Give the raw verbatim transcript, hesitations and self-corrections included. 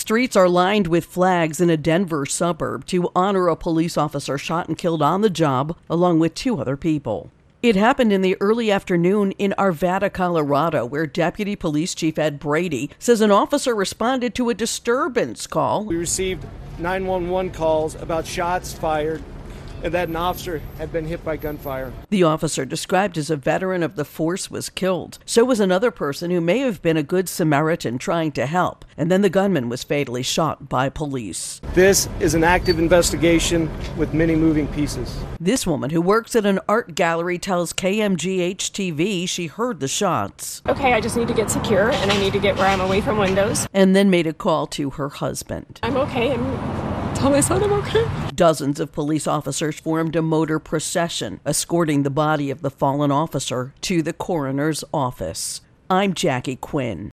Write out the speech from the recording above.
Streets are lined with flags in a Denver suburb to honor a police officer shot and killed on the job, along with two other people. It happened in the early afternoon in Arvada, Colorado, where Deputy Police Chief Ed Brady says an officer responded to a disturbance call. We received nine one one calls about shots fired and that an officer had been hit by gunfire. The officer, described as a veteran of the force, was killed. So was another person who may have been a good Samaritan trying to help. And then the gunman was fatally shot by police. This is an active investigation with many moving pieces. This woman, who works at an art gallery, tells K M G H T V she heard the shots. Okay, I just need to get secure and I need to get where I'm away from windows. And then made a call to her husband. I'm okay. I'm tell my son I'm okay. Dozens of police officers formed a motor procession, escorting the body of the fallen officer to the coroner's office. I'm Jackie Quinn.